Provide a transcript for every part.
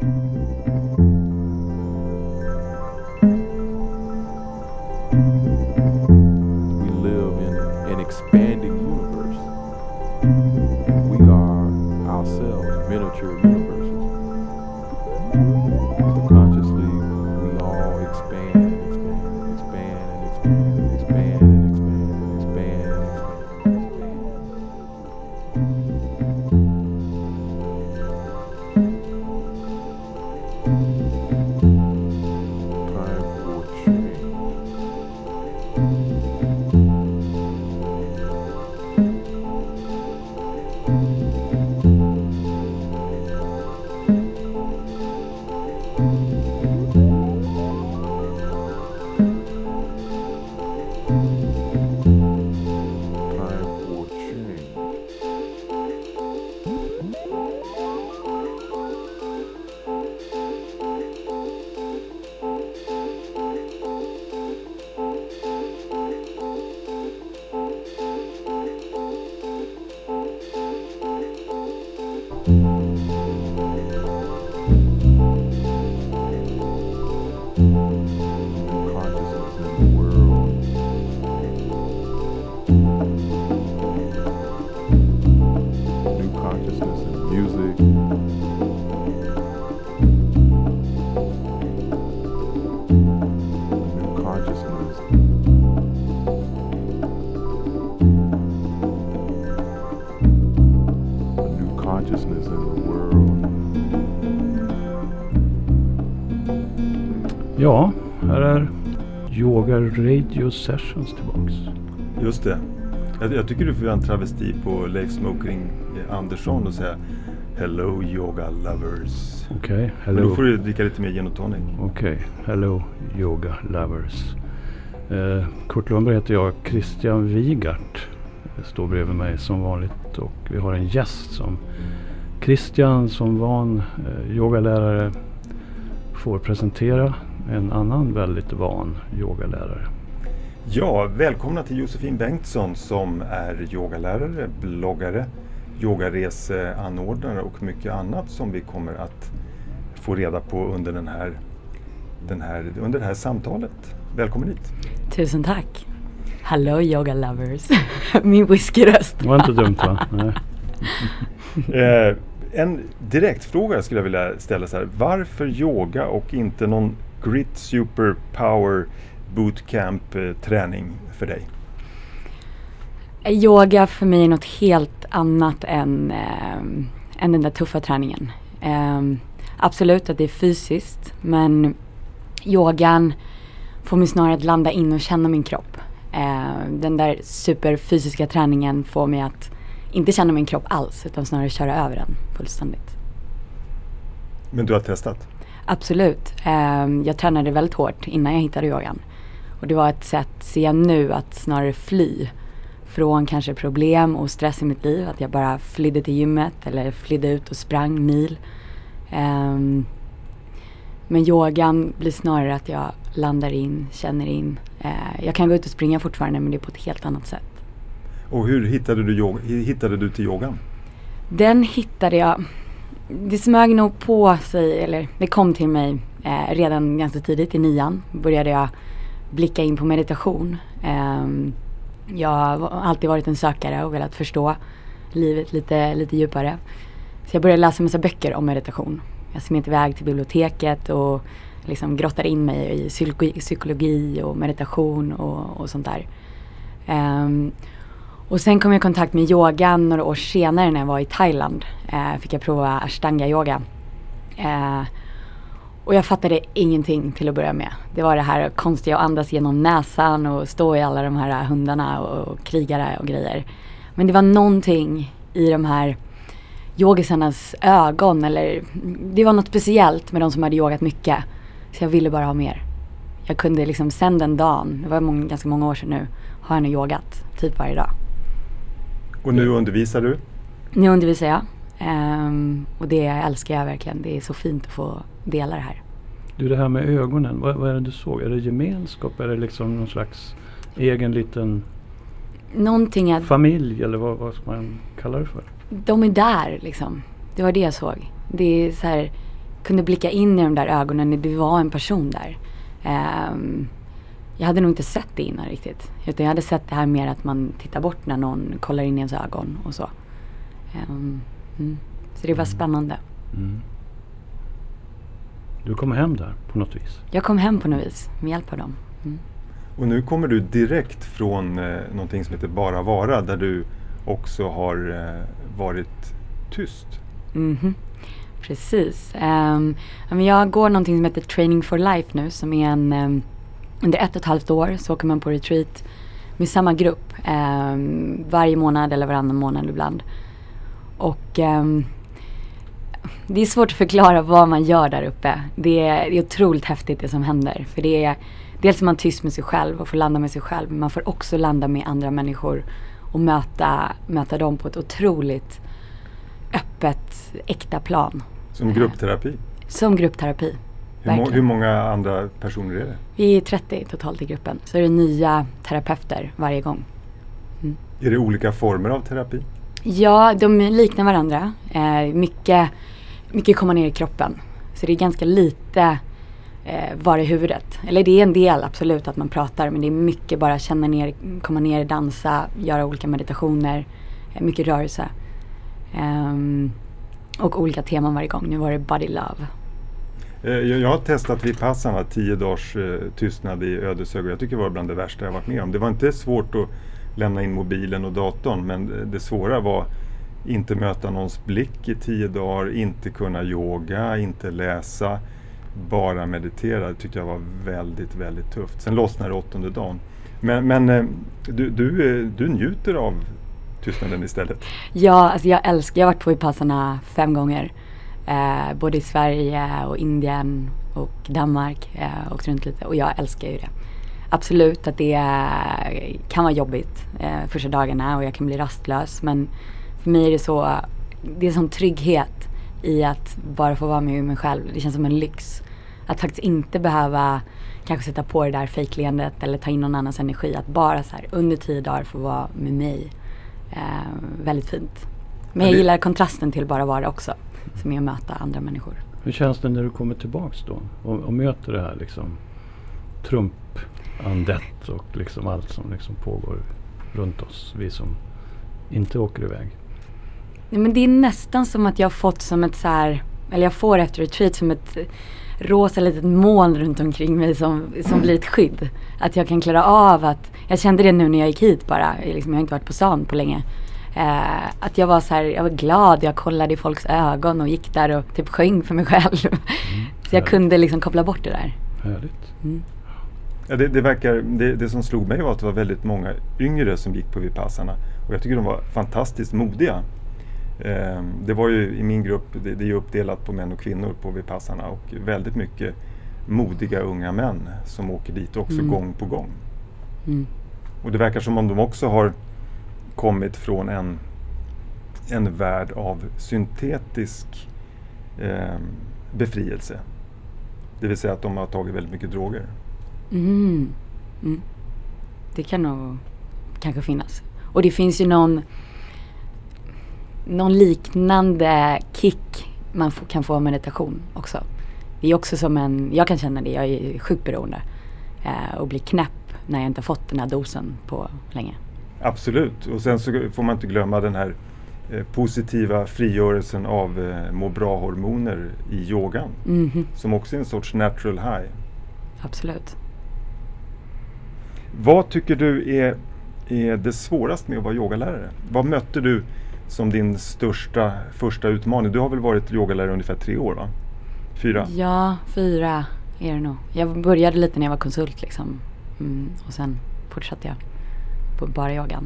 We live in an expanding universe, and we are ourselves miniature universes. Subconsciously, we all expand and expand and expand and expand and expand and expand and expand and expand. Time for change. Time for change. Consciousness in the world. New consciousness in music. New consciousness. A new consciousness in the world. Ja, här är Yoga Radio Sessions tillbaks. Just det. Jag tycker du får göra en travesti på Leif Smoking Andersson och säga Hello yoga lovers. Okej, Men då hello. får du dricka lite mer gin och tonic. Okej, hello yoga lovers. Kurt Lundberg heter jag, Christian Wigart står bredvid mig som vanligt och vi har en gäst som Christian som van yogalärare får presentera en annan väldigt van yogalärare. Ja, välkomna till Josefin Bengtsson som är yogalärare, bloggare, yogareseanordnare och mycket annat som vi kommer att få reda på under under det här samtalet. Välkommen hit. Tusen tack. Hello yoga lovers. Min whiskyröst. Det var inte dumt va? Nej. En direktfråga skulle jag vilja ställa så här. Varför yoga och inte någon grit superpower bootcamp träning för dig? Yoga för mig är något helt annat än den där tuffa träningen. Absolut att det är fysiskt, men yogan får mig snarare att landa in och känna min kropp. Den där superfysiska träningen får mig att inte känna min kropp alls, utan snarare köra över den fullständigt. Men du har testat? Absolut. Jag tränade väldigt hårt innan jag hittade yogan. Och det var ett sätt, ser jag nu, att snarare fly från kanske problem och stress i mitt liv. Att jag bara flydde till gymmet eller flydde ut och sprang mil. Men yogan blir snarare att jag landar in, känner in. Jag kan gå ut och springa fortfarande, men det är på ett helt annat sätt. Och hur hittade du till yogan? Den hittade jag. Det smög nog på sig, eller det kom till mig redan ganska tidigt i 9:an. Började jag blicka in på meditation. Jag har alltid varit en sökare och velat förstå livet lite djupare. Så jag började läsa en massa böcker om meditation. Jag smet iväg till biblioteket och liksom grottade in mig i psykologi och meditation och sånt där. Och sen kom jag i kontakt med yogan några år senare när jag var i Thailand. Fick jag prova ashtanga yoga. Och jag fattade ingenting till att börja med. Det var det här konstiga att andas genom näsan och stå i alla de här hundarna och krigare och grejer. Men det var någonting i de här yogisarnas ögon, eller det var något speciellt med de som hade yogat mycket. Så jag ville bara ha mer. Jag kunde liksom sen den dagen, det var ganska många år sedan nu, har jag nu yogat typ varje dag. Och nu undervisar du? Nu undervisar jag. Och det älskar jag verkligen. Det är så fint att få dela det här. Du, det här med ögonen, vad är det du såg? Är det gemenskap? Är det liksom någon slags egen liten familj? Eller vad ska man kalla det för? De är där liksom. Det var det jag såg. Det är så här, kunde blicka in i de där ögonen när det var en person där. Jag hade nog inte sett det innan riktigt. Utan jag hade sett det här mer att man tittar bort när någon kollar in i ens ögon och så. Så det var spännande. Du kom hem där på något vis? Jag kom hem på något vis med hjälp av dem. Och nu kommer du direkt från någonting som heter Bara Vara, där du också har varit tyst. Precis. Jag går någonting som heter Training for Life nu, som är under 1,5 år så åker man på retreat med samma grupp varje månad eller varannan månad ibland. Och det är svårt att förklara vad man gör där uppe. Det är otroligt häftigt det som händer. För det är dels är man tyst med sig själv och får landa med sig själv. Men man får också landa med andra människor och möta dem på ett otroligt öppet, äkta plan. Som gruppterapi? Som gruppterapi. Hur många andra personer är det? Vi är 30 totalt i gruppen. Så är det nya terapeuter varje gång. Är det olika former av terapi? Ja, de liknar varandra. Mycket kommer ner i kroppen. Så det är ganska lite vara i huvudet. Eller det är en del absolut att man pratar. Men det är mycket bara känna ner, komma ner, dansa, göra olika meditationer. Mycket rörelse. Och olika teman varje gång. Nu var det body love. Jag har testat Vipassana 10 dagars tystnad i Ödeshög. Jag tycker det var bland det värsta jag varit med om. Det var inte svårt att lämna in mobilen och datorn, men det svåra var inte möta någons blick i 10 dagar, inte kunna yoga, inte läsa, bara meditera. Det tyckte jag var väldigt, väldigt tufft. Sen lossnade det 8:e dagen. Men du njuter av tystnaden istället? Ja, alltså jag har varit på Vipassana 5 gånger. Både i Sverige och Indien och Danmark och runt lite. Och jag älskar ju det. Absolut att det kan vara jobbigt första dagarna och jag kan bli rastlös. Men för mig är det är sån trygghet i att bara få vara med mig själv. Det känns som en lyx. Att faktiskt inte behöva kanske sätta på det där fejkleendet eller ta in någon annans energi. Att bara så här, under 10 dagar få vara med mig. Väldigt fint. Men jag gillar kontrasten till bara vara också. Som är att möta andra människor. Hur känns det när du kommer tillbaks då? Och möter det här liksom Trump-andet och liksom allt som liksom pågår runt oss. Vi som inte åker iväg. Nej, men det är nästan som att jag har fått som ett så här, eller jag får efter retreat som ett rosa litet moln runt omkring mig som blir ett skydd. Att jag kan klara av att, jag kände det nu när jag gick hit bara. Jag har inte varit på stan på länge. Att jag var så här, jag var glad, jag kollade i folks ögon och gick där och typ sjöng för mig själv. Så jag kunde liksom koppla bort det där. Härligt. Ja, det som slog mig var att det var väldigt många yngre som gick på Vipassana. Och jag tycker de var fantastiskt modiga. Det var ju i min grupp, det är ju uppdelat på män och kvinnor på Vipassana. Och väldigt mycket modiga unga män som åker dit också gång på gång. Och det verkar som om de också har kommit från en värld av syntetisk befrielse. Det vill säga att de har tagit väldigt mycket droger. Det kan nog kanske finnas. Och det finns ju någon liknande kick man kan få av meditation också. Det är också som jag kan känna det, jag är sjukt beroende och blir knäpp när jag inte har fått den här dosen på länge. Absolut, och sen så får man inte glömma den här positiva frigörelsen av må bra-hormoner i yogan. Som också är en sorts natural high. Absolut. Vad tycker du är det svåraste med att vara yogalärare? Vad mötte du som din första utmaning? Du har väl varit yogalärare ungefär 3 år, va? 4? Ja, 4 är det nog. Jag började lite när jag var konsult liksom. Och sen fortsatte jag på bara yogan.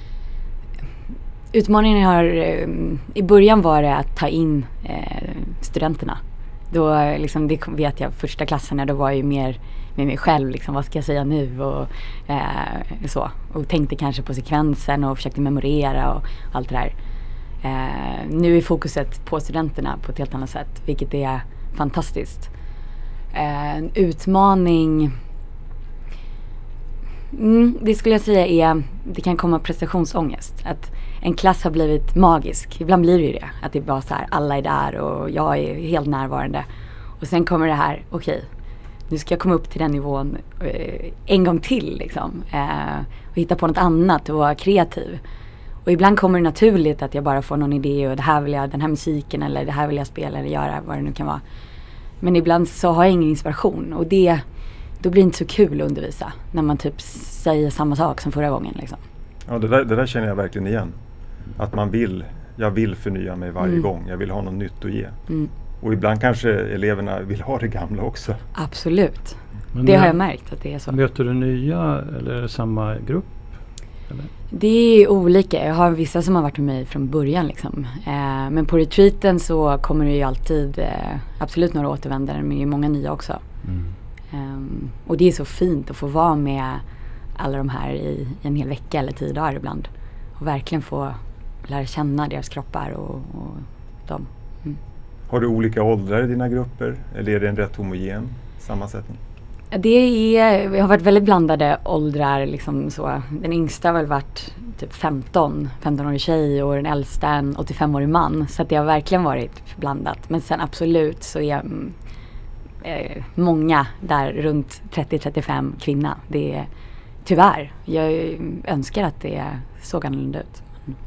Utmaningen i början var det att ta in studenterna. Då liksom, det vet jag, första klasserna då var jag ju mer med mig själv liksom, vad ska jag säga nu och så. Och tänkte kanske på sekvensen och försökte memorera och allt det där. Nu är fokuset på studenterna på ett helt annat sätt, vilket är fantastiskt. En utmaning Det skulle jag säga det kan komma prestationsångest. Att en klass har blivit magisk. Ibland blir det ju det. Att det är bara så här, alla är där och jag är helt närvarande. Och sen kommer det här, okej, nu ska jag komma upp till den nivån en gång till liksom. Och hitta på något annat och vara kreativ. Och ibland kommer det naturligt att jag bara får någon idé och det här vill jag, den här musiken eller det här vill jag spela eller göra, vad det nu kan vara. Men ibland så har jag ingen inspiration och då blir det inte så kul att undervisa när man typ säger samma sak som förra gången liksom. Ja, det där känner jag verkligen igen. Att jag vill förnya mig varje gång. Jag vill ha något nytt att ge. Och ibland kanske eleverna vill ha det gamla också. Absolut. Men det har jag märkt att det är så. Möter du nya eller är det samma grupp? Eller? Det är olika. Jag har vissa som har varit med mig från början liksom. Men på retreaten så kommer det ju alltid absolut några återvändare, men det är många nya också. Och det är så fint att få vara med alla de här i en hel vecka eller 10 dagar ibland. Och verkligen få lära känna deras kroppar och dem. Har du olika åldrar i dina grupper? Eller är det en rätt homogen sammansättning? Vi har varit väldigt blandade åldrar. Liksom så. Den yngsta har väl varit typ 15-årig tjej och den äldsta en 85-årig man. Så att det har verkligen varit blandat. Men sen absolut så är många där runt 30-35 kvinna. Det är tyvärr. Jag önskar att det såg annorlunda ut.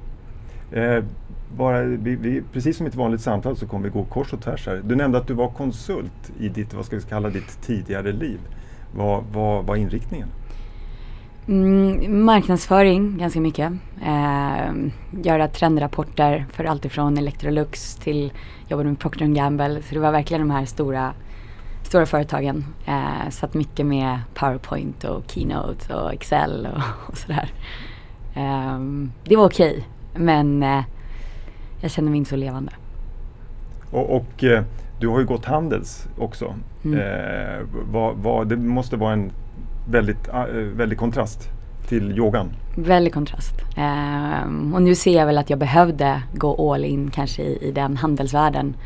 Precis som i ett vanligt samtal så kommer vi gå kors och tvärs här. Du nämnde att du var konsult i ditt, vad ska vi kalla ditt tidigare liv. Vad var inriktningen? Marknadsföring ganska mycket. Göra trendrapporter för allt ifrån Electrolux till jobbade med Procter & Gamble. Så det var verkligen de här stora företagen. Satt mycket med PowerPoint och Keynote och Excel och sådär. Det var okej, men jag känner mig inte så levande. Och du har ju gått Handels också. Det måste vara en väldigt kontrast till yogan. Väldigt kontrast. Och nu ser jag väl att jag behövde gå all in kanske i den handelsvärlden.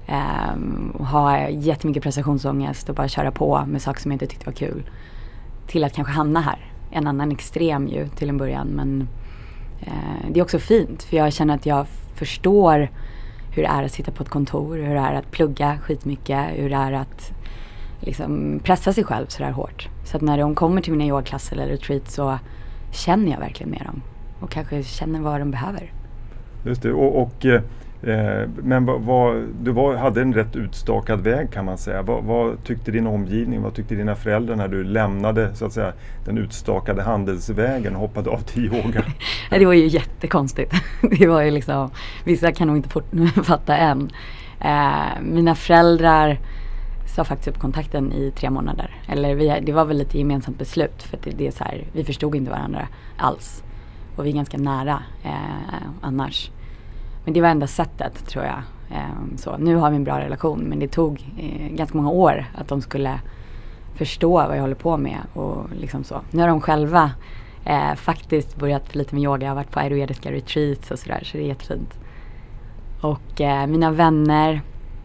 Ha jättemycket prestationsångest och bara köra på med saker som jag inte tyckte var kul. Till att kanske hamna här. En annan extrem ju till en början, men det är också fint för jag känner att jag förstår hur det är att sitta på ett kontor, hur det är att plugga skitmycket, hur det är att liksom pressa sig själv så där hårt. Så att när de kommer till mina yogaklasser eller retreat så känner jag verkligen med dem och kanske känner vad de behöver. Just det, men du hade en rätt utstakad väg kan man säga. Vad tyckte din omgivning, vad tyckte dina föräldrar när du lämnade så att säga den utstakade handelsvägen och hoppade av till yoga? Det var ju jättekonstigt. Det var ju liksom, vissa kan nog inte fatta än. Mina föräldrar sa faktiskt upp kontakten i 3 månader. Eller det var väl lite gemensamt beslut för att det är så här, vi förstod inte varandra alls. Och vi är ganska nära annars. Men det var enda sättet tror jag. Så nu har vi en bra relation, men det tog ganska många år att de skulle förstå vad jag håller på med och liksom så. Nu har de själva faktiskt börjat lite med yoga, jag har varit på ayurvediska retreats och sådär, så det är jättefint. Och mina vänner,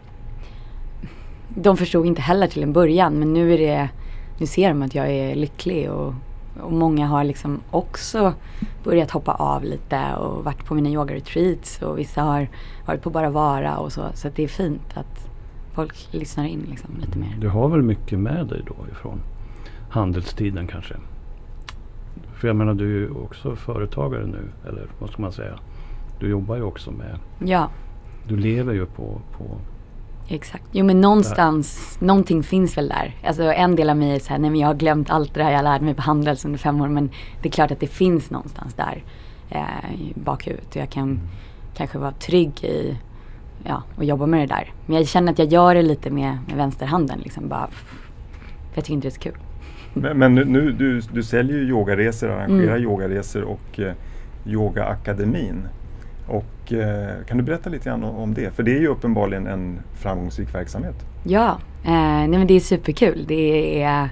de förstod inte heller till en början, men nu ser de att jag är lycklig och många har liksom också börjat hoppa av lite och varit på mina yoga-retreats och vissa har varit på bara vara och så att det är fint att folk lyssnar in liksom lite mer. Du har väl mycket med dig då ifrån handelstiden kanske? För jag menar, du är ju också företagare nu, eller vad ska man säga? Du jobbar ju också med... Ja. Du lever ju på Exakt. Jo, men någonstans, någonting finns väl där. Alltså en del av mig är så här, nej men jag har glömt allt det här jag lärde mig på Handels under 5 år, men det är klart att det finns någonstans där i bakhuvudet och jag kan kanske vara trygg i och jobba med det där. Men jag känner att jag gör det lite med vänsterhanden liksom bara, jag tycker inte det är så kul. Men nu du säljer ju yogaresor, arrangerar yogaresor och yogaakademin. Och kan du berätta lite grann om det? För det är ju uppenbarligen en framgångsrik verksamhet. Ja, nej men det är superkul. Det är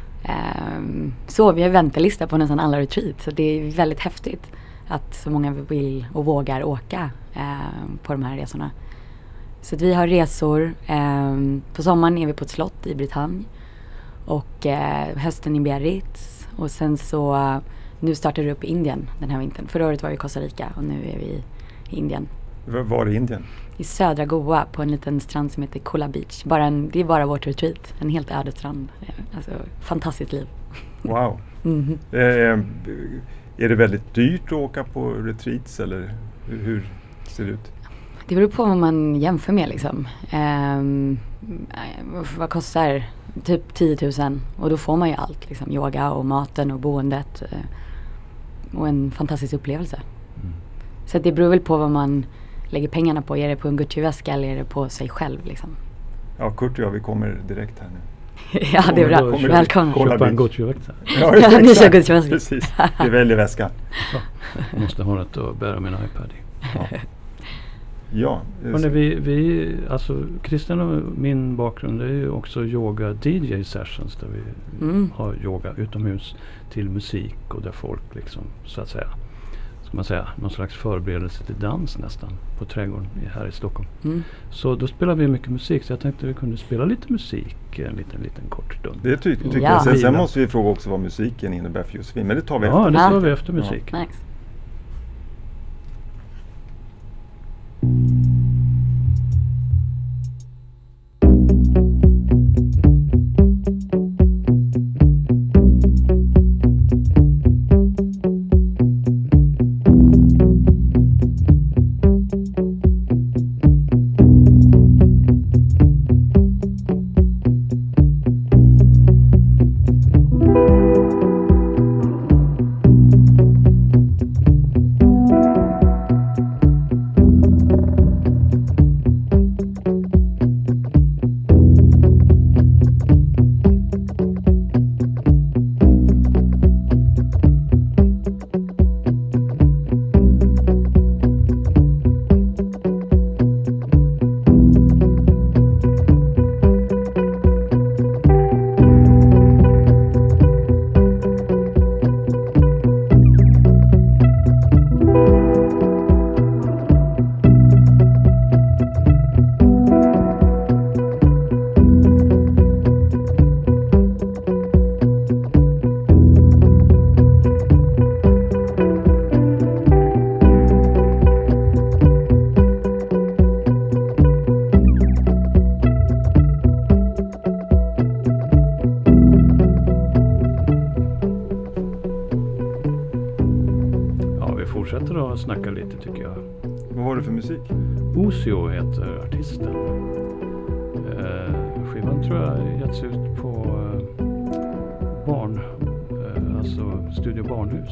så vi har väntelista på nästan alla retreat. Så det är väldigt häftigt att så många vill och vågar åka på de här resorna. Så att vi har resor. På sommaren är vi på ett slott i Bretagne. Och hösten i Biarritz. Och sen så nu startar det upp i Indien den här vintern. Förra året var vi i Costa Rica och nu är vi i Indien. Var är Indien? I södra Goa på en liten strand som heter Kola Beach. Det är bara vårt retreat. En helt öde strand. Alltså fantastiskt liv. Wow. Är det väldigt dyrt att åka på retreats eller hur ser det ut? Det beror på vad man jämför med liksom. Vad kostar? Typ 10 000 och då får man ju allt liksom. Yoga och maten och boendet och en fantastisk upplevelse. Så det beror väl på vad man lägger pengarna på. Är det på en Gucci-väska eller är det på sig själv liksom? Ja, Kurt och jag, vi kommer direkt här nu. Ja, det är bra. Välkommen. Köpa en Gucci-väska. Ja, ni kör Gucci-väska. Precis, vi väljer väska. Ja, jag måste ha något att bära min iPad i. Ja. Vi, alltså Christian och min bakgrund är ju också yoga DJ sessions där vi har yoga utomhus till musik och där folk liksom så att säga, ska man säga, någon slags förberedelse till dans nästan på trädgården här i Stockholm. Så då spelar vi mycket musik så jag tänkte vi kunde spela lite musik en liten kort stund. Det tycker jag. Sen måste vi fråga också vad musiken innebär för Josefin, men det tar vi efter. Ja, det tar vi efter musik. Ja. Nice. fortsätter att snacka lite tycker jag. Vad har du för musik? Osio heter artisten. Skivan tror jag getts ut på alltså Studio Barnhus.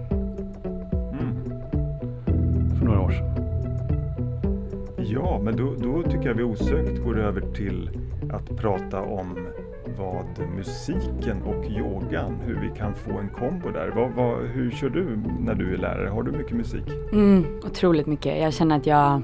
För några år sedan. Ja, men då tycker jag vi osökt går över till att prata om vad musiken och yogan, hur vi kan få en kombo där. Hur kör du när du är lärare? Har du mycket musik? Otroligt mycket. Jag känner att jag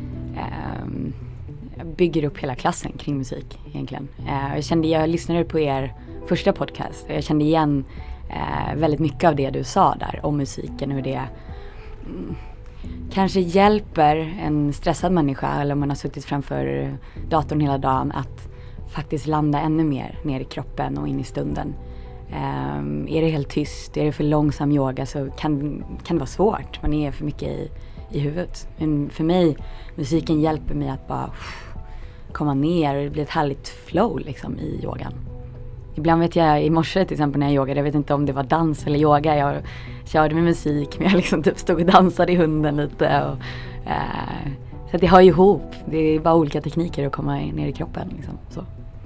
bygger upp hela klassen kring musik egentligen. Jag lyssnade på er första podcast och jag kände igen väldigt mycket av det du sa där om musiken, hur det kanske hjälper en stressad människa eller om man har suttit framför datorn hela dagen att faktiskt landa ännu mer ner i kroppen och in i stunden. Är det helt tyst, är det för långsam yoga så kan det vara svårt. Man är för mycket i huvudet. Men för mig, musiken hjälper mig att bara komma ner och det blir ett härligt flow liksom i yogan. Ibland vet jag i morse till exempel när jag yogade, jag vet inte om det var dans eller yoga, jag körde med musik men jag liksom typ stod och dansade i hunden lite. Och, så det har ju ihop, det är bara olika tekniker att komma ner i kroppen liksom, så.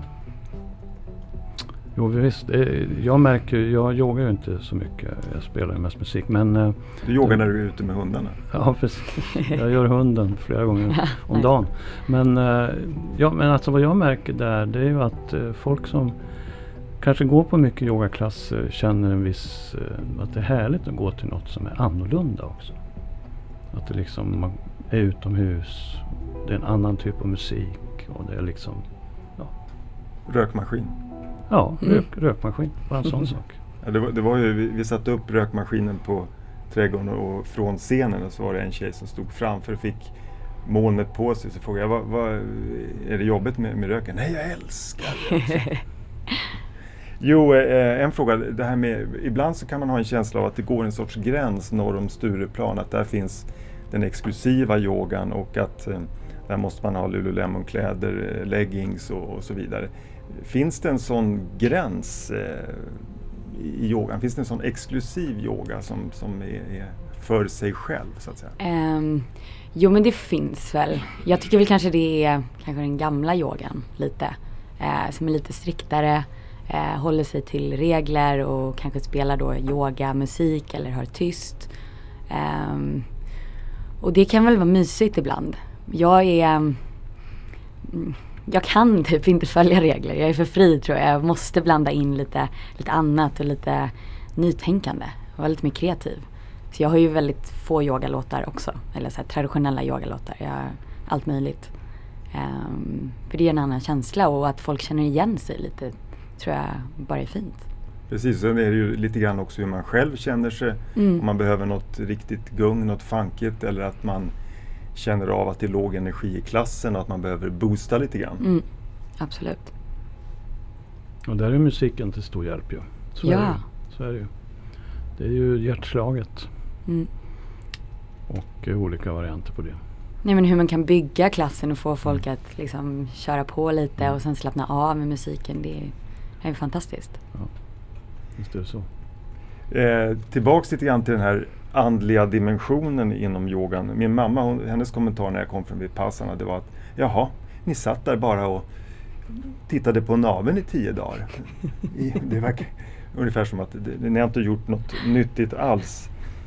Jo visst, jag märker, jag yogar ju inte så mycket, jag spelar ju mest musik men... Du yogar när du är ute med hundarna? Ja precis, jag gör hunden flera gånger om dagen. Men alltså vad jag märker där det är ju att folk som kanske går på mycket yogaklasser känner en viss, att det är härligt att gå till något som är annorlunda också. Att det liksom, man är utomhus, det är en annan typ av musik och det är liksom, ja. Rökmaskin? Ja, rökmaskin, bara en sån sak. Ja, det var ju, vi satte upp rökmaskinen på trädgården och från scenen och så var det en tjej som stod framför och fick molnet på sig. Så frågade jag, vad är det jobbet med röken? Nej, jag älskar det. Jo, en fråga. Det här med, ibland så kan man ha en känsla av att det går en sorts gräns norr om Stureplan. Att där finns den exklusiva yogan och att där måste man ha Lululemon-kläder, leggings och så vidare. Finns det en sån gräns i yogan? Finns det en sån exklusiv yoga som är för sig själv så att säga? Jo, men det finns väl. Jag tycker väl kanske det är kanske den gamla yogan lite. Som är lite striktare, håller sig till regler och kanske spelar då yoga, musik eller hör tyst. Och det kan väl vara mysigt ibland. Jag kan typ inte följa regler. Jag är för fri tror jag. Jag måste blanda in lite annat och lite nytänkande. Och vara lite mer kreativ. Så jag har ju väldigt få yogalåtar också. Eller så här traditionella yogalåtar. Allt möjligt. För det är en annan känsla. Och att folk känner igen sig lite tror jag bara är fint. Precis, sen är det ju lite grann också hur man själv känner sig. Om man behöver något riktigt gung, något funkigt. Eller att man känner av att det är låg energi i klassen och att man behöver boosta lite grann. Absolut. Och där är musiken till stor hjälp ju. Så är det ju. Det är ju hjärtslaget. Och olika varianter på det. Nej, men hur man kan bygga klassen och få folk att liksom köra på lite och sen slappna av med musiken. Det är fantastiskt. Ja, just det så. Tillbaks lite grann till den här andliga dimensionen inom yogan. Min mamma, hennes kommentar när jag kom från Vipassana, det var att jaha, ni satt där bara och tittade på naveln i 10 dagar. Det verkar ungefär som att ni har inte gjort något nyttigt alls.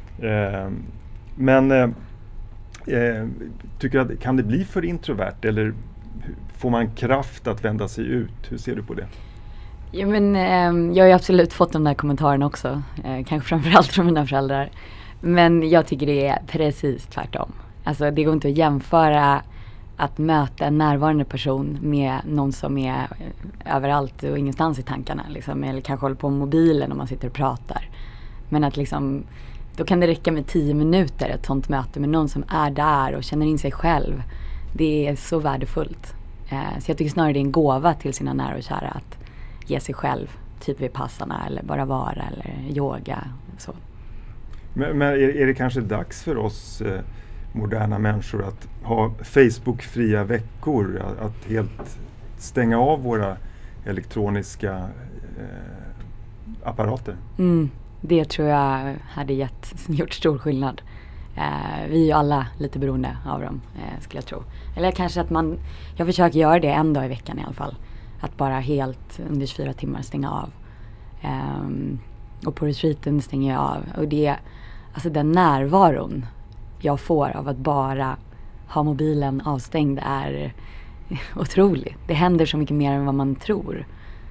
Men tycker att kan det bli för introvert eller får man kraft att vända sig ut? Hur ser du på det? Ja, men jag har ju absolut fått de där kommentarerna också. Kanske framförallt från mina föräldrar. Men jag tycker det är precis tvärtom. Alltså det går inte att jämföra att möta en närvarande person med någon som är överallt och ingenstans i tankarna. Liksom, eller kanske håller på mobilen om man sitter och pratar. Men att liksom, då kan det räcka med 10 minuter ett sånt möte med någon som är där och känner in sig själv. Det är så värdefullt. Så jag tycker snarare det är en gåva till sina nära och kära att ge sig själv, typ Vipassana eller bara vara eller yoga. Så. Men är det kanske dags för oss moderna människor att ha Facebook-fria veckor? Att helt stänga av våra elektroniska apparater? Det tror jag hade gjort stor skillnad. Vi är ju alla lite beroende av dem, skulle jag tro. Eller kanske att jag försöker göra det en dag i veckan i alla fall. Att bara helt under 24 timmar stänga av. Och på retreaten stänger jag av. Och alltså den närvaron jag får av att bara ha mobilen avstängd är otrolig. Det händer så mycket mer än vad man tror.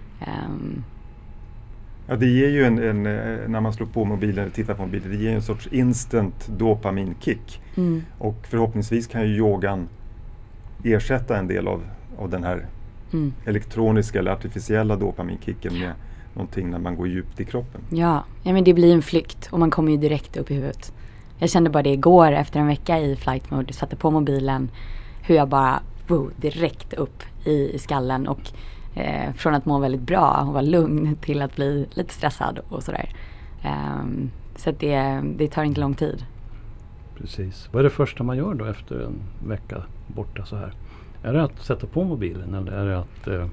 Ja, det ger ju när man slår på mobilen eller tittar på mobilen, det ger en sorts instant dopaminkick. Och förhoppningsvis kan ju yogan ersätta en del av den här elektroniska eller artificiella dopaminkicken med någonting när man går djupt i kroppen. Ja, men det blir en flykt och man kommer ju direkt upp i huvudet. Jag kände bara det igår efter en vecka i flight mode, satte på mobilen, hur jag bara direkt upp i skallen och från att må väldigt bra och vara lugn till att bli lite stressad och sådär. Så att det tar inte lång tid. Precis. Vad är det första man gör då efter en vecka borta så här? Är det att sätta på mobilen eller är det att...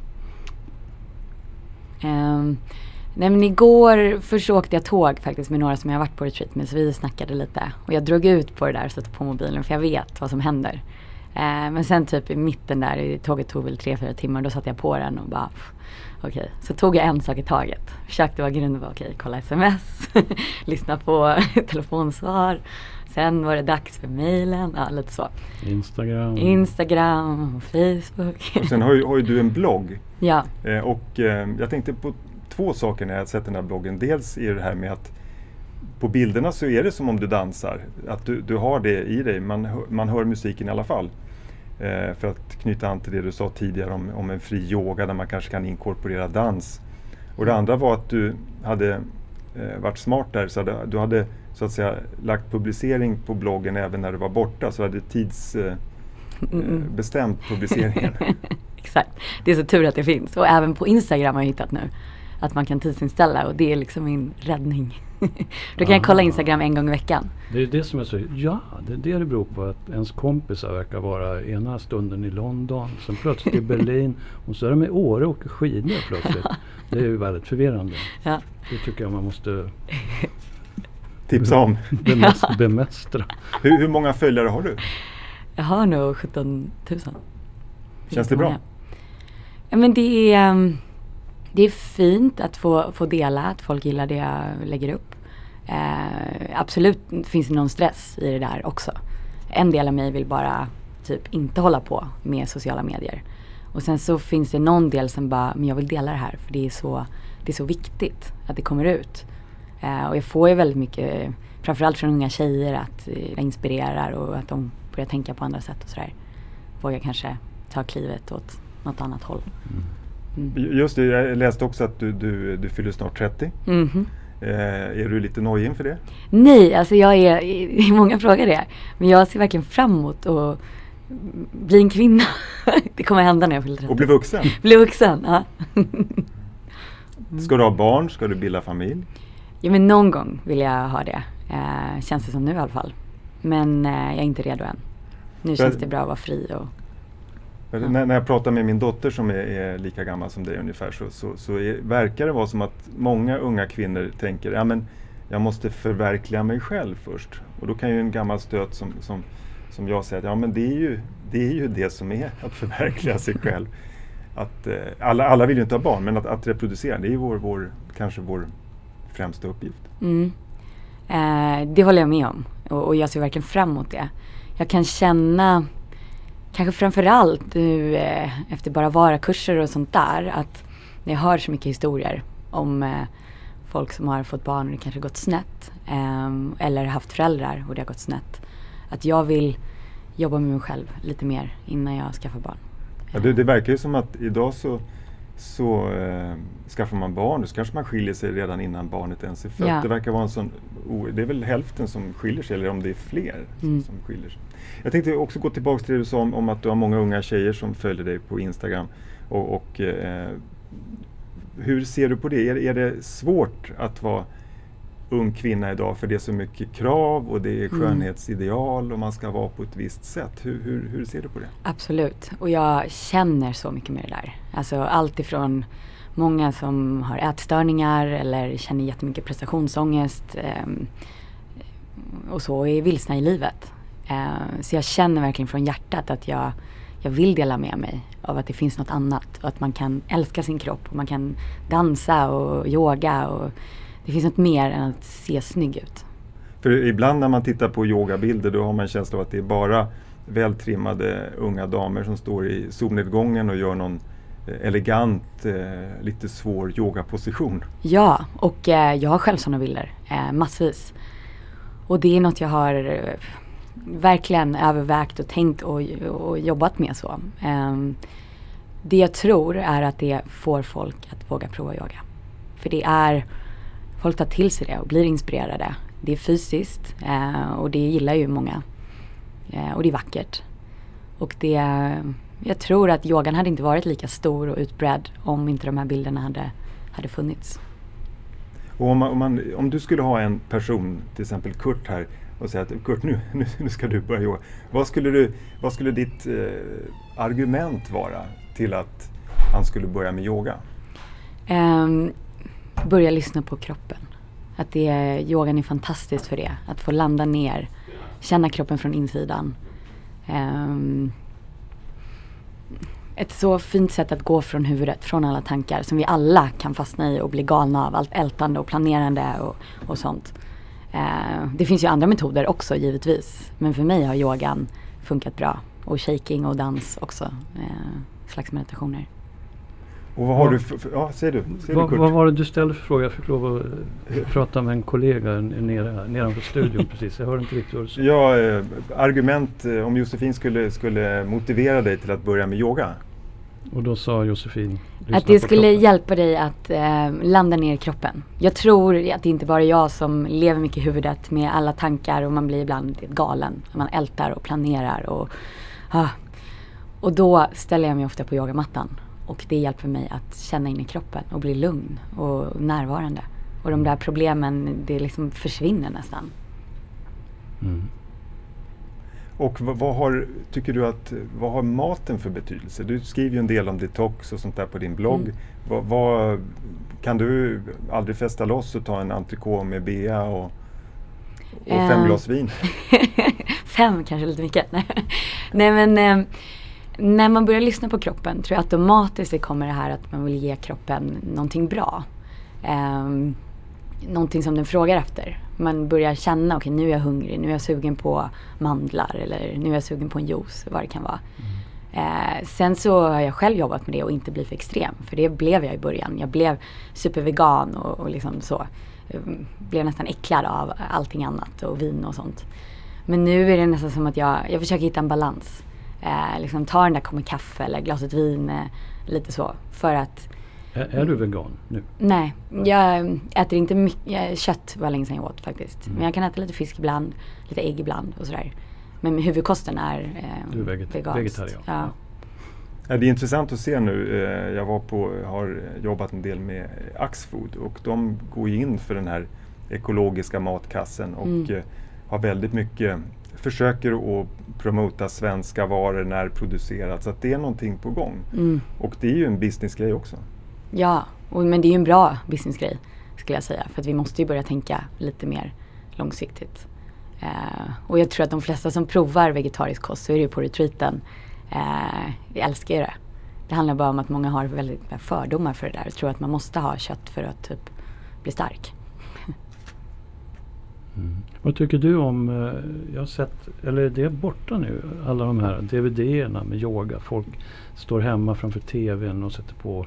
Nej, men igår först åkte jag tåg faktiskt med några som jag har varit på retreat med, så vi snackade lite. Och jag drog ut på det där och satte på mobilen för jag vet vad som händer. Men sen typ i mitten där, tåget tog väl 3-4 timmar, då satte jag på den och bara okej. Så tog jag en sak i taget. Försökte vara grund och bara kolla sms, lyssna på telefonsvar. Sen var det dags för mejlen, lite så. Instagram och Facebook. Och sen har ju du en blogg. Ja. Och jag tänkte på 2 saker när jag sett den här bloggen. Dels är det här med att på bilderna så är det som om du dansar. Att du har det i dig. Man hör musiken i alla fall. För att knyta an till det du sa tidigare om en fri yoga där man kanske kan inkorporera dans. Och det andra var att du hade varit smart där. Så du hade så att säga lagt publicering på bloggen även när du var borta. Så hade tidsbestämt publiceringen. Exakt. Det är så tur att det finns. Och även på Instagram har jag hittat nu. att man kan tidsinställa, och det är liksom min räddning. Då kan jag kolla Instagram en gång i veckan. Det är det som jag säger. Ja, det är det det beror på, att ens kompisar verkar vara ena stunden i London, sen plötsligt i Berlin, och så är de i Åre och åker skidor plötsligt. Det är ju väldigt förvirrande. Ja. Det tycker jag man måste Tipsa om. bemästra. Hur många följare har du? Jag har nog 17 000. Känns det bra? Ja, men det är fint att få dela, att folk gillar det jag lägger upp. Absolut finns det någon stress i det där också. En del av mig vill bara typ inte hålla på med sociala medier. Och sen så finns det någon del som bara, men jag vill dela det här för det är så viktigt att det kommer ut. Och jag får ju väldigt mycket, framförallt från unga tjejer, att det inspirerar och att de börjar tänka på andra sätt och sådär. Vågar kanske ta klivet åt något annat håll. Just det, jag läste också att du fyller snart 30. Mhm. Är du lite nojig inför det? Nej, alltså jag är många frågar det. Men jag ser verkligen fram emot att bli en kvinna. Det kommer hända när jag fyller 30. Och bli vuxen? Bli vuxen, ja. Ska du ha barn? Ska du bilda familj? Ja, men någon gång vill jag ha det. Känns det som nu i alla fall. Men jag är inte redo än. Nu känns det bra att vara fri. När jag pratar med min dotter som är lika gammal som dig ungefär, så verkar det vara som att många unga kvinnor tänker, ja men jag måste förverkliga mig själv först. Och då kan ju en gammal stöt som jag säger att ja men det är ju det som är att förverkliga sig själv. Att, alla vill ju inte ha barn, men att reproducera, det är ju kanske vår främsta uppgift. Det håller jag med om. Och jag ser verkligen fram emot det. Jag kan känna, kanske framförallt nu efter bara vara-kurser och sånt där, att när jag hör så mycket historier om folk som har fått barn och det kanske gått snett, eller haft föräldrar och det har gått snett, att jag vill jobba med mig själv lite mer innan jag skaffar barn. Ja, det verkar ju som att idag så skaffar man barn, så kanske man skiljer sig redan innan barnet ens är fött. Ja. Det verkar vara en sån, det är väl hälften som skiljer sig, eller om det är fler som skiljer sig. Jag tänkte också gå tillbaka till det du sa om att du har många unga tjejer som följer dig på Instagram. Och hur ser du på det? Är det svårt att vara ung kvinna idag, för det är så mycket krav och det är skönhetsideal och man ska vara på ett visst sätt? Hur ser du på det? Absolut, och jag känner så mycket med det där. Alltså allt ifrån många som har ätstörningar eller känner jättemycket prestationsångest och så är vilsna i livet. Så jag känner verkligen från hjärtat att jag vill dela med mig av att det finns något annat och att man kan älska sin kropp och man kan dansa och yoga och det finns något mer än att se snygg ut. För ibland när man tittar på yogabilder, då har man en känsla av att det är bara vältrimmade unga damer som står i solnedgången och gör någon elegant, lite svår yogaposition. Ja, och jag har själv sådana bilder, massvis. Och det är något jag har verkligen övervägt och tänkt och jobbat med så. Det jag tror är att det får folk att våga prova yoga. För det är, folk tar till sig det och blir inspirerade. Det är fysiskt och det gillar ju många. Och det är vackert. Och jag tror att yogan hade inte varit lika stor och utbredd om inte de här bilderna hade funnits. Och om du skulle ha en person, till exempel Kurt här, och säga att Kurt, nu ska du börja yoga. Vad skulle ditt argument vara till att han skulle börja med yoga? Börja lyssna på kroppen. Att yogan är fantastiskt för det. Att få landa ner, känna kroppen från insidan. Ett så fint sätt att gå från huvudet, från alla tankar som vi alla kan fastna i och bli galna av. Allt ältande och planerande och sånt. Det finns ju andra metoder också givetvis. Men för mig har yogan funkat bra. Och shaking och dans också. Slags meditationer. Och vad har du ja, säger du Kurt? Vad var det du ställde för fråga? Jag fick lov att prata med en kollega nedanför studion precis. Jag hörde inte riktigt vad du sa. Ja, argument om Josefin skulle motivera dig till att börja med yoga. Och då sa Josefin, att det skulle hjälpa dig att landa ner i kroppen. Jag tror att det inte bara är jag som lever mycket i huvudet med alla tankar och man blir ibland galen. Man ältar och planerar och då ställer jag mig ofta på yogamattan Och det hjälper mig att känna in i kroppen och bli lugn och närvarande. Och de där problemen, det liksom försvinner nästan. Mm. Och tycker du vad har maten för betydelse? Du skriver ju en del om detox och sånt där på din blogg. Kan du aldrig fästa loss och ta en entrecote med bea och 5 glas vin? 5 kanske lite mycket. Nej men när man börjar lyssna på kroppen tror jag automatiskt det kommer det här att man vill ge kroppen någonting bra. Någonting som den frågar efter. Man börjar känna, okej, nu är jag hungrig, nu är jag sugen på mandlar eller nu är jag sugen på en juice, vad det kan vara. Sen så har jag själv jobbat med det och inte blivit för extrem. För det blev jag i början. Jag blev supervegan och liksom så. Blev nästan äcklad av allting annat och vin och sånt. Men nu är det nästan som att jag försöker hitta en balans. Liksom ta den där koppen kaffe eller glaset vin, lite så. För att... Är du vegan nu? Nej, jag äter inte mycket. Kött var länge sedan jag åt faktiskt. Men jag kan äta lite fisk ibland, lite ägg ibland och sådär. Men huvudkosten är du är vegetarian. Ja. Ja, det är intressant att se nu. Jag har jobbat en del med Axfood och de går in för den här ekologiska matkassen och har väldigt mycket, försöker att promota svenska varor när producerat, så att det är någonting på gång. Och det är ju en businessgrej också. Ja, men det är ju en bra businessgrej skulle jag säga, för att vi måste ju börja tänka lite mer långsiktigt. Och jag tror att de flesta som provar vegetarisk kost, så är det ju på retreaten. Jag älskar ju det. Det handlar bara om att många har väldigt fördomar för det där. Jag tror att man måste ha kött för att typ bli stark. Vad tycker du om, jag har sett, eller det är borta nu, alla de här DVD-erna med yoga. Folk står hemma framför tvn och sätter på.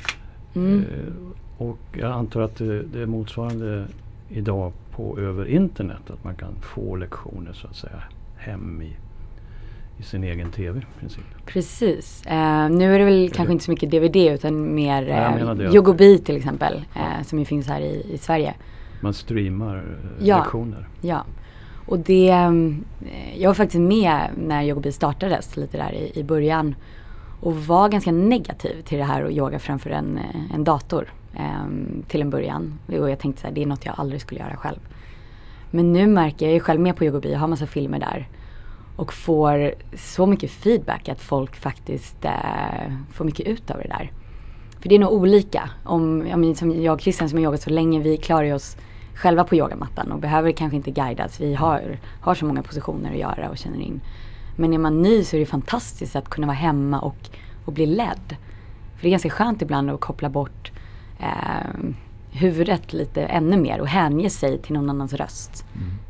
Och jag antar att det är motsvarande idag på över internet, att man kan få lektioner så att säga hem i sin egen tv i princip. Precis. Nu är det väl kanske inte så mycket DVD utan mer Yogobi till exempel, som ju finns här i Sverige. Man streamar lektioner. Ja. Och det, jag var faktiskt med när Yogobi startades lite där i början och var ganska negativ till det här att yoga framför en dator till en början. Och jag tänkte så här, det är något jag aldrig skulle göra själv. Men nu märker jag är själv med på Yogobi, jag har massa filmer där och får så mycket feedback att folk faktiskt får mycket ut av det där. För det är nog olika. Som jag och Christian som har yogat så länge, vi klarar oss själva på yogamattan och behöver kanske inte guidas. Vi har så många positioner att göra och känner in. Men är man ny så är det fantastiskt att kunna vara hemma och bli ledd. För det är ganska skönt ibland att koppla bort huvudet lite ännu mer och hänge sig till någon annans röst.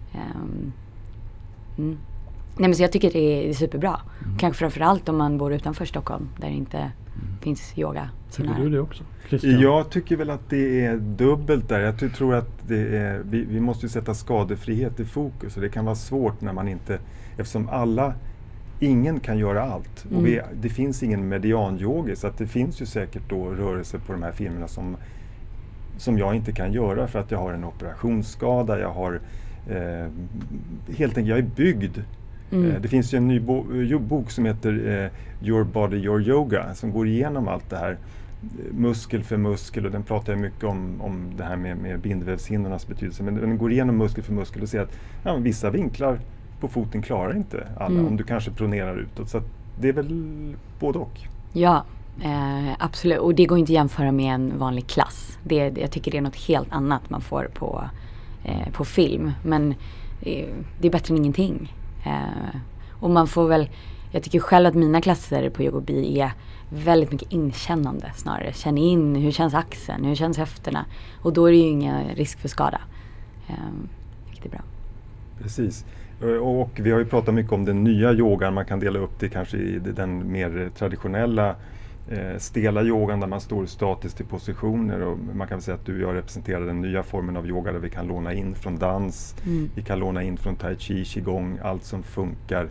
Nej, men så jag tycker det är superbra. Kanske framförallt om man bor utanför Stockholm där det inte finns yoga. Tycker du det också? Christian? Jag tycker väl att det är dubbelt där. Jag tror att vi måste sätta skadefrihet i fokus och det kan vara svårt när man inte, eftersom ingen kan göra allt. Och det finns ingen medianyogi, så att det finns ju säkert då rörelser på de här filmerna som jag inte kan göra för att jag har en operationsskada, jag har helt enkelt, jag är byggd. Det finns ju en ny bok som heter Your Body, Your Yoga som går igenom allt det här muskel för muskel, och den pratar jag mycket om det här med bindvävshinnornas betydelse, men den går igenom muskel för muskel och ser att vissa vinklar på foten klarar inte alla om du kanske pronerar utåt, så att det är väl både och. Ja, absolut, och det går inte att jämföra med en vanlig klass. Jag tycker det är något helt annat man får på film, men det är bättre än ingenting. Och man får väl, jag tycker själv att mina klasser på Yogobi är väldigt mycket inkännande snarare. Känn in, hur känns axeln, hur känns höfterna, och då är det ju ingen risk för skada. Vilket är bra. Precis. Och vi har ju pratat mycket om den nya yogan, man kan dela upp det kanske i den mer traditionella stela yogan där man står statiskt i positioner, och man kan väl säga att du och jag representerar den nya formen av yoga där vi kan låna in från dans, vi kan låna in från tai chi, qigong, allt som funkar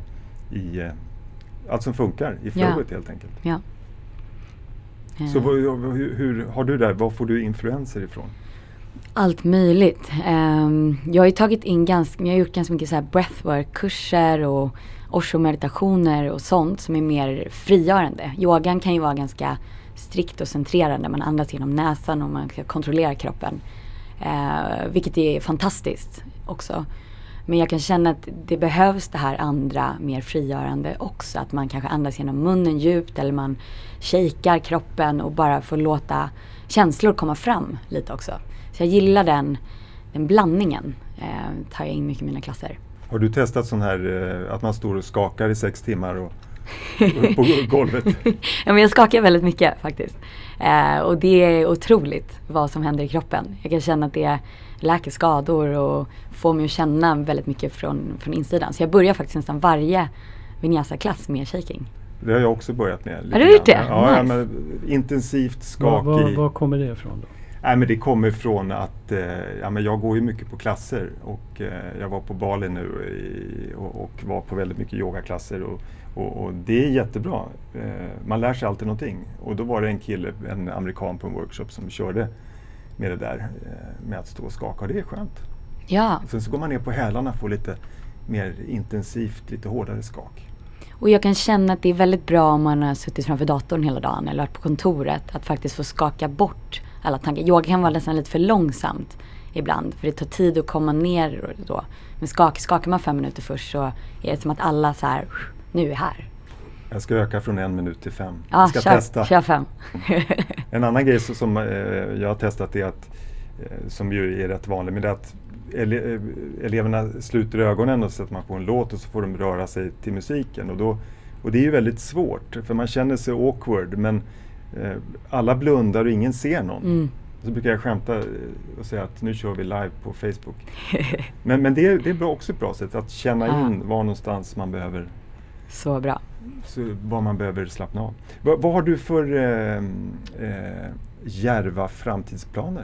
i flowet helt enkelt. Ja. Så hur har du där, var får du influenser ifrån? Allt möjligt. Jag har ju jag har gjort ganska mycket så här breathwork-kurser och Osho-meditationer och sånt som är mer frigörande. Yogan kan ju vara ganska strikt och centrerande. Man andas genom näsan och man ska kontrollera kroppen. Vilket är fantastiskt också. Men jag kan känna att det behövs det här andra mer frigörande också. Att man kanske andas genom munnen djupt eller man shakar kroppen och bara får låta känslor komma fram lite också. Så jag gillar den blandningen. Tar jag in mycket i mina klasser. Har du testat sån här att man står och skakar i 6 timmar och på golvet? Ja, men jag skakar väldigt mycket faktiskt. Och det är otroligt vad som händer i kroppen. Jag kan känna att det läker skador och får mig att känna väldigt mycket från insidan. Så jag börjar faktiskt nästan varje vinyasa-klass med shaking. Det har jag också börjat med. Har du gjort det? Ja, Nice. men intensivt skak i... Var kommer det ifrån då? Nej, men det kommer från att men jag går ju mycket på klasser och jag var på Bali nu och var på väldigt mycket yogaklasser och det är jättebra. Man lär sig alltid någonting och då var det en kille, en amerikan på en workshop som körde med det där med att stå och skaka och det är skönt. Ja. Sen så går man ner på hälarna och får lite mer intensivt, lite hårdare skak. Och jag kan känna att det är väldigt bra om man har suttit framför datorn hela dagen eller varit på kontoret att faktiskt få skaka bort alla tankar. Yoga kan vara nästan lite för långsamt ibland för det tar tid att komma ner och då. Men skakar man 5 minuter först så är det som att alla så här, nu är här. Jag ska öka från 1 minut till 5. Ja, jag ska testa. Kör 5. En annan grej som jag har testat är att, som ju är rätt vanligt, men det är att eleverna sluter ögonen och sätter man på en låt och så får de röra sig till musiken. Och det är ju väldigt svårt för man känner sig awkward men alla blundar och ingen ser någon. Mm. Så brukar jag skämta och säga att nu kör vi live på Facebook. men det är bra, också ett bra sätt att känna in var någonstans man behöver. Så bra. Var man behöver slappna av. Vad har du för djärva framtidsplaner?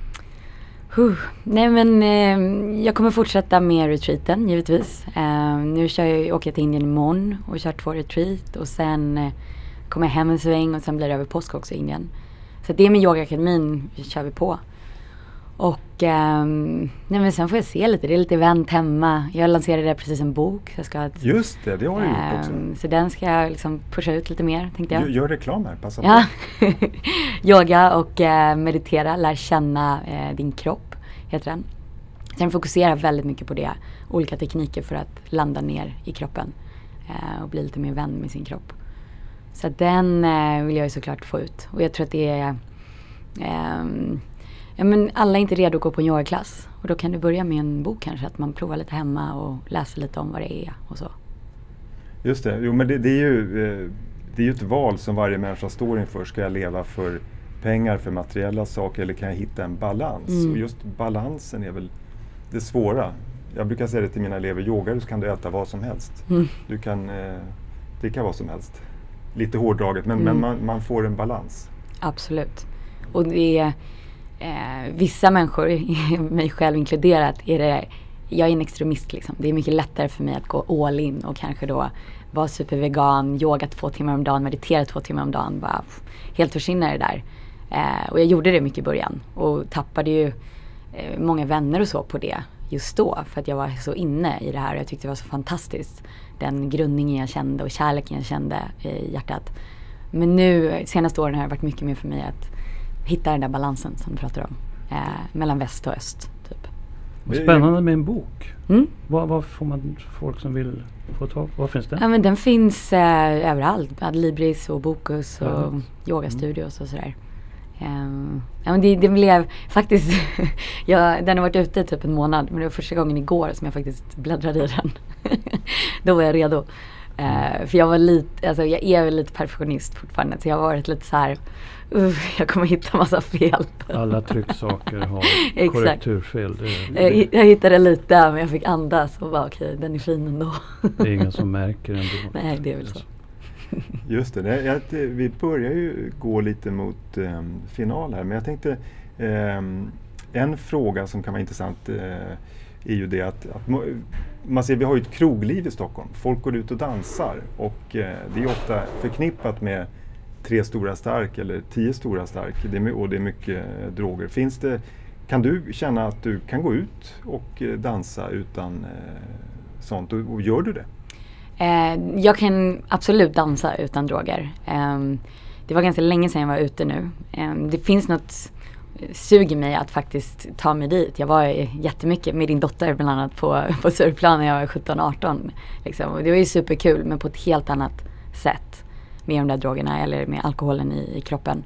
Nej men jag kommer fortsätta med retreaten givetvis. Nu åker jag till Indien imorgon och kör 2 retreat och sen kommer jag hem en sväng och sen blir det över påsk också i Indien. Så det med yogaakademin kör vi på. Och nej men sen får jag se lite, det är lite event hemma. Jag lanserade precis en bok. Så jag ska just det har du gjort också. Så den ska jag liksom pusha ut lite mer tänkte jag. Gör reklam här, passa på. Ja. Yoga och meditera, lär känna din kropp heter den. Sen fokuserar väldigt mycket på det. Olika tekniker för att landa ner i kroppen. Och bli lite mer vän med sin kropp. Så den vill jag ju såklart få ut. Och jag tror att det är... men alla är inte redo att gå på en yogaklass. Och då kan du börja med en bok kanske. Att man provar lite hemma och läser lite om vad det är och så. Just det. Jo, men det är ju ett val som varje människa står inför. Ska jag leva för pengar, för materiella saker eller kan jag hitta en balans? Mm. Och just balansen är väl det svåra. Jag brukar säga det till mina elever. Yogar så kan du äta vad som helst. Mm. Du kan dricka vad som helst. Lite hårdraget men man får en balans. Absolut. Och det är vissa människor, mig själv inkluderat, jag är en extremist liksom. Det är mycket lättare för mig att gå all in och kanske då vara supervegan, yoga 2 timmar om dagen, meditera 2 timmar om dagen, bara helt försvinna det där. Och jag gjorde det mycket i början och tappade ju många vänner och så på det just då för att jag var så inne i det här och jag tyckte det var så fantastiskt. Den grundningen jag kände och kärleken jag kände i hjärtat. Men nu, senaste åren har det varit mycket mer för mig att hitta den där balansen som du pratar om. Mellan väst och öst, typ. Vad spännande med en bok. Mm. Vad får man folk som vill få tag? Vad finns det? Ja, men den finns överallt. Adlibris och Bokus och yogastudios och sådär. Ja, men det blev faktiskt... den har varit ute typ en månad. Men det var första gången igår som jag faktiskt bläddrade i den. Då var jag redo. För jag är väl lite perfektionist fortfarande. Så jag har varit lite så här... jag kommer hitta massa fel. Alla trycksaker har korrekturfel. Jag hittade lite men jag fick andas och bara okej, den är fin ändå. Det är ingen som märker ändå. Nej, det är väl så. Just det, vi börjar ju gå lite mot final här. Men jag tänkte, en fråga som kan vara intressant är ju det att man ser, vi har ju ett krogliv i Stockholm. Folk går ut och dansar och det är ofta förknippat med 3 stora stark eller 10 stora stark och det är mycket droger. Kan du känna att du kan gå ut och dansa utan sånt och gör du det? Jag kan absolut dansa utan droger. det var ganska länge sedan jag var ute nu. Det finns något suger mig att faktiskt ta mig dit. Jag var jättemycket med din dotter bland annat på Surfplan när jag var 17-18. Liksom. Och det var ju superkul, men på ett helt annat sätt med de där drogerna eller med alkoholen i kroppen.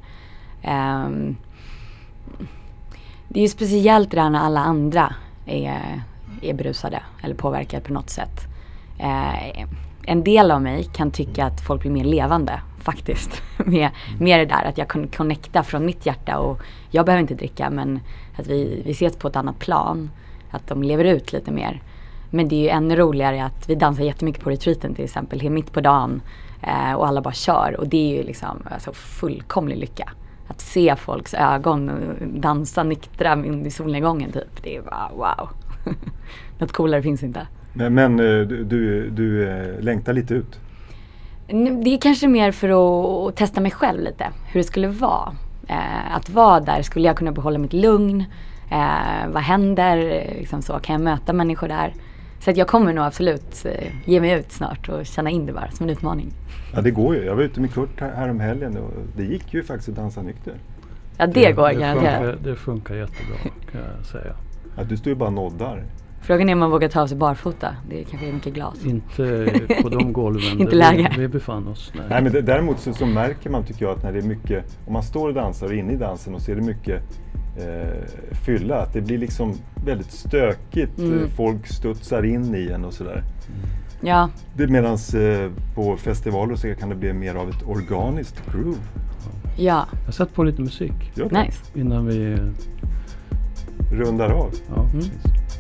Det är ju speciellt det där när alla andra är berusade eller påverkade på något sätt. En del av mig kan tycka att folk blir mer levande faktiskt. med det där att jag kan connecta från mitt hjärta och jag behöver inte dricka, men att vi ses på ett annat plan. Att de lever ut lite mer. Men det är ju ännu roligare att vi dansar jättemycket på retreaten till exempel, mitt på dagen och alla bara kör. Och det är ju liksom alltså, fullkomlig lycka. Att se folks ögon och dansa nyktra under solnedgången typ. Det är bara wow. Något coolare finns inte. Men du längtar lite ut? Det är kanske mer för att testa mig själv lite. Hur det skulle vara. Att vara där, skulle jag kunna behålla mitt lugn? Vad händer? Liksom så, kan jag möta människor där? Så att jag kommer nog absolut ge mig ut snart och känna in det bara som en utmaning. Ja, det går ju. Jag var ute med Kurt här om helgen och det gick ju faktiskt att dansa nykter. Ja, det går garanterat. Det funkar jättebra kan jag säga. Ja, du står ju bara noddar. Frågan är om man vågar ta sig barfota. Det kanske är mycket glas. Inte på de golven inte läge. Vi befann oss. Nej, men däremot så märker man tycker jag att när det är mycket, om man står och dansar och inne i dansen och ser det mycket fylla, att det blir liksom väldigt stökigt. Folk studsar in i en och sådär. Ja. Medans på festivaler så kan det bli mer av ett organiskt groove. Ja. Jag satt på lite musik. Nice. Innan vi rundar av. Ja, precis.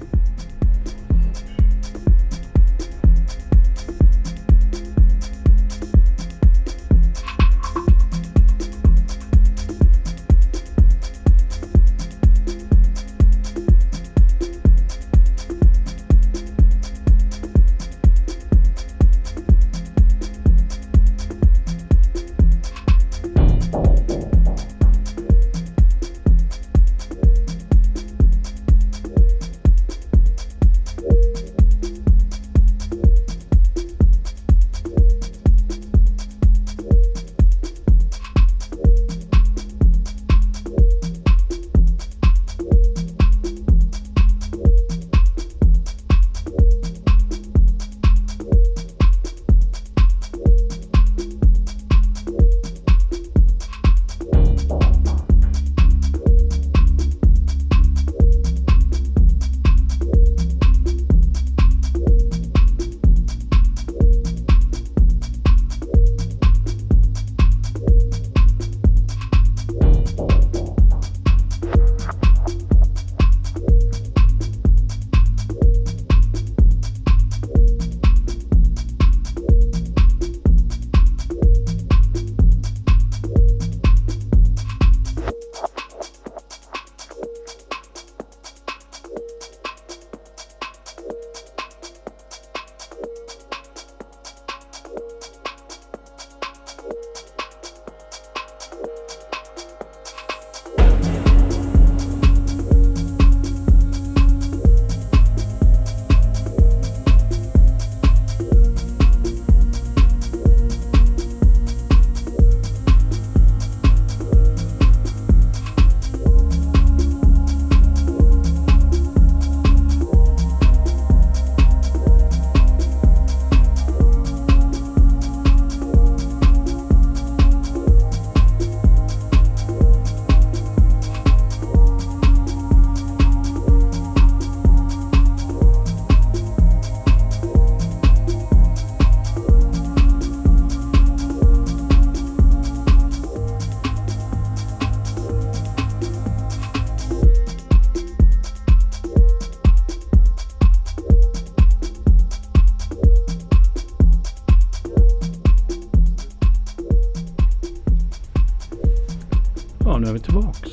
Ja, nu är vi tillbaks.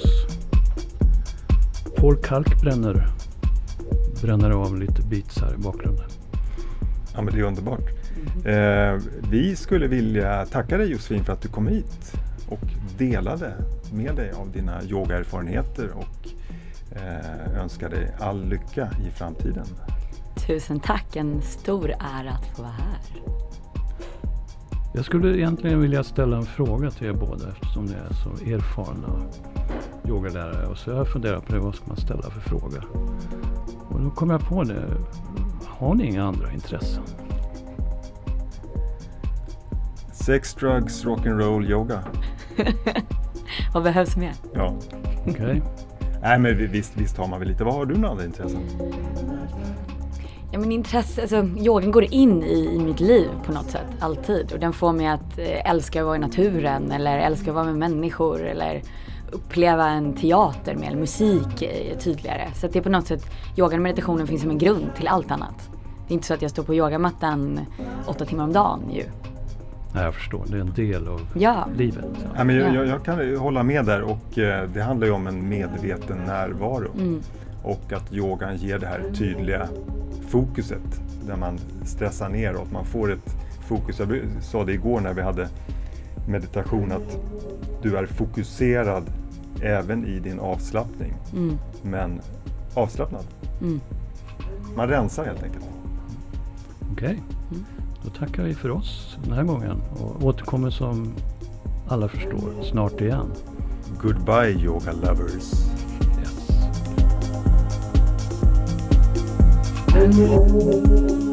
Paul Kalk bränner av lite beats här i bakgrunden. Ja, men det är underbart. Vi skulle vilja tacka dig Josefin för att du kom hit och delade med dig av dina yogaerfarenheter och önskar dig all lycka i framtiden. Tusen tack, en stor ära att få vara här. Jag skulle egentligen vilja ställa en fråga till er båda eftersom ni är så erfarna yogalärare. Och så jag funderar på det, vad ska man ställa för fråga? Och då kom jag på det. Har ni inga andra intressen? Sex, drugs, rock'n'roll, yoga. Vad behövs mer? Ja. Okej. Nej, men visst har man väl lite. Vad har du några andra intressen? Ja, men intresse, alltså yogan går in i mitt liv på något sätt, alltid. Och den får mig att älska att vara i naturen, eller älska att vara med människor, eller uppleva en teater med, eller musik tydligare. Så att det är på något sätt, yogan och meditationen finns som en grund till allt annat. Det är inte så att jag står på yogamattan 8 timmar om dagen ju. Nej, jag förstår. Det är en del av livet. Ja, men jag kan hålla med där, och det handlar ju om en medveten närvaro. Och att yogan ger det här tydliga fokuset där man stressar ner och att man får ett fokus. Jag sa det igår när vi hade meditation, att du är fokuserad även i din avslappning. Men avslappnad. Man rensar helt enkelt. Okej. Då tackar vi för oss den här gången och återkommer som alla förstår snart igen. Goodbye yoga lovers. Yes.